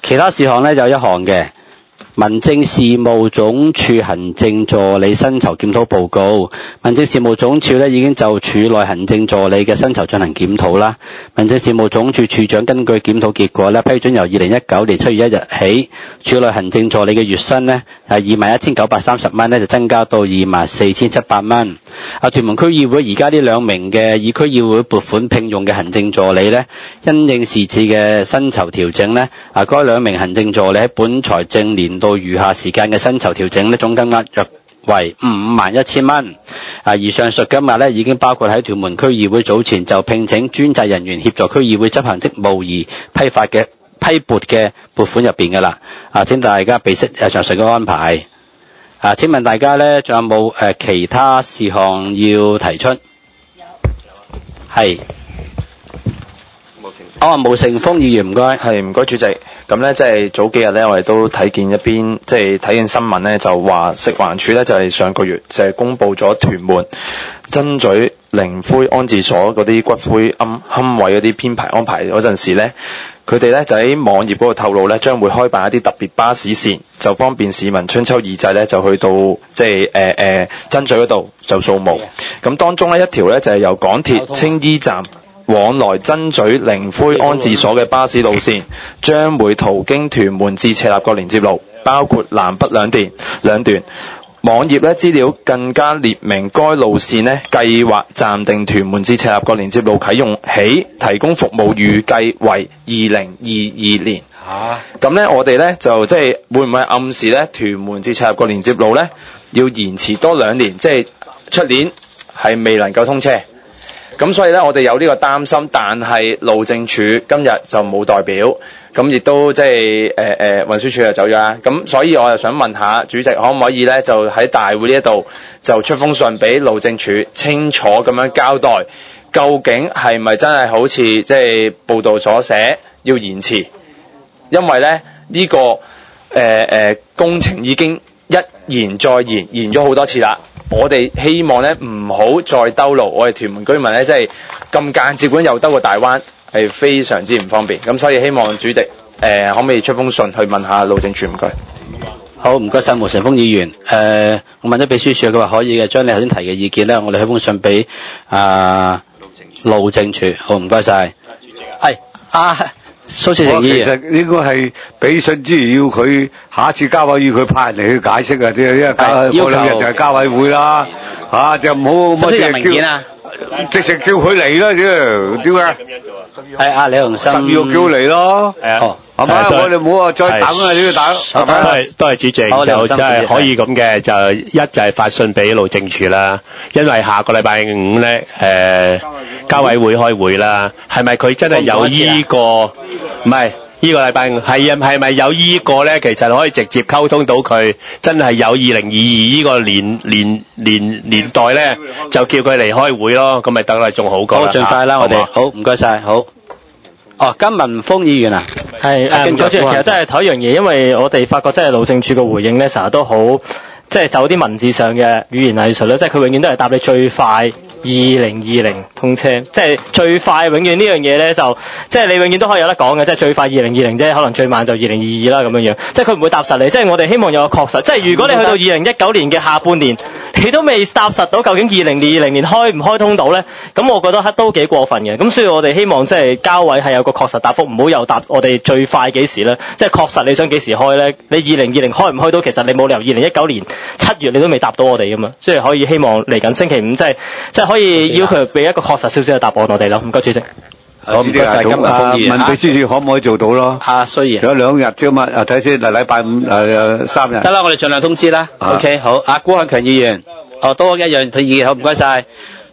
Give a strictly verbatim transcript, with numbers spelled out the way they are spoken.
其他事項咧有一項嘅。民政事務總署行政助理薪酬檢討報告，民政事務總署咧已經就署內行政助理嘅薪酬進行檢討啦。民政事務總署署長根據檢討結果咧，批准由二零一九年七月一日起，署內行政助理嘅月薪咧係二萬一千九百三十蚊咧，就增加到二萬四千七百蚊。啊，屯門區議會而家呢兩名嘅以區議會撥款聘用嘅行政助理咧，因應時次嘅薪酬調整咧，啊，該兩名行政助理喺本財政年度到餘下時間嘅薪酬調整呢，總金額約為五萬一千蚊。啊，而上述金額呢，已經包括喺屯門區議會早前就聘請專責人員協助區議會執行職務而批發嘅批撥嘅撥款入邊㗎啦。啊，請大家備悉誒上述嘅安排。啊，請問大家呢，仲有冇誒、呃、其他事項要提出？係。哦，毛成峰議員唔該。 係，唔該主席。咁咧，即係早幾日咧，我哋都睇見一邊，即係睇見新聞咧，就話食環署咧就係、是、上個月就係公布咗屯門真咀靈灰安置所嗰啲骨灰龕龕位嗰啲編排安排嗰陣時咧，佢哋咧就喺網頁嗰度透露咧，將會開辦一啲特別巴士線，就方便市民春秋二祭咧就去到即係誒誒真咀嗰度就掃墓。咁當中咧一條咧就係、是、由港鐵青衣站往來真咀靈灰安置所嘅巴士路線，將會途經屯門至赤鱲角連接路，包括南北兩段兩段。網頁咧資料更加列明該路線咧計劃暫定屯門至赤鱲角連接路啟用起提供服務，預計為二零二二年。嚇！咁咧我哋咧就即係會唔會暗示咧屯門至赤鱲角連接路咧要延遲多兩年，即係出年係未能夠通車？咁所以咧，我哋有呢個擔心，但係路政署今日就冇代表，咁亦都即係誒誒運輸署就走咗啦。咁所以我又想問下主席，可唔可以咧就喺大會呢一度就出封信俾路政署，清楚咁樣交代，究竟係咪真係好似即係報道所寫要延遲？因為咧呢、這個誒誒、呃、工程已經一延再延，延咗好多次啦。我哋希望咧唔好再兜路，我哋屯門居民咧即係咁間接管又兜個大灣，係非常之唔方便。咁所以希望主席誒、呃、可唔可以出封信去問下路政署？唔該。 好，唔該晒毛成峰議員。誒、呃，我問咗秘書處，佢話可以嘅，將你頭先提嘅意見咧，我哋去封信俾啊路政署。好，唔該晒。係啊。蘇志成議員， 其實應該係俾信之餘，要佢下一次交委要佢派人嚟去解釋啊！啲因為過兩日就係交委會啦，嚇、啊、就唔好乜嘢叫，直情叫佢嚟啦，啫點解？ 係啊，李鴻心， 十月叫嚟咯，係啊，係嘛？我哋唔好話再等啊！呢個等， 都係都係主席，就真係可以咁嘅，就一就係發信俾路政署啦，因為下個禮拜五咧，誒、呃、交委會開會啦，係咪佢真係有依、這個？唔係呢個禮拜五係啊，係咪有依個咧？其實可以直接溝通到佢，真係有二零二二呢個年年年年代咧，就叫佢嚟開會咯，咁咪等啦，仲好過啦。 好，盡快啦，我哋好唔該晒，好。哦，金文峰議員啊， 係誒，唔該主席，其實都係同一樣嘢，因為我哋發覺即係路政署嘅回應咧，成日都好即係走啲文字上嘅語言藝術咧，即係佢永遠都係答你最快。二零二零通車，即係最快，永遠呢樣嘢咧就，即係你永遠都可以有得講嘅，即係最快二零二零啫，可能最慢就二零二二啦咁樣樣，即係佢唔會答實你，即係我哋希望有個確實，即係如果你去到二零一九年嘅下半年，你都未答實到究竟二零二零年開唔開通到咧，咁我覺得都幾過分嘅，咁所以我哋希望即係交委係有個確實答覆，唔好又答我哋最快幾時咧，即係確實你想幾時開咧，你二零二零開唔開到，其實你冇理由二零一九年七月你都未答到我哋噶嘛，所以可以希望嚟緊星期五即係即係可以要佢俾一個確實少少嘅答案我哋咯，唔該主席。 好，唔該晒金文峰議員。 問秘書處可唔可以做到咯？ 啊，雖然仲有兩日啫嘛，啊睇先，嗱禮拜五誒三日。 得啦，我哋盡量通知啦。OK，好。阿郭漢強議員，哦都一樣，佢意見好，唔該晒。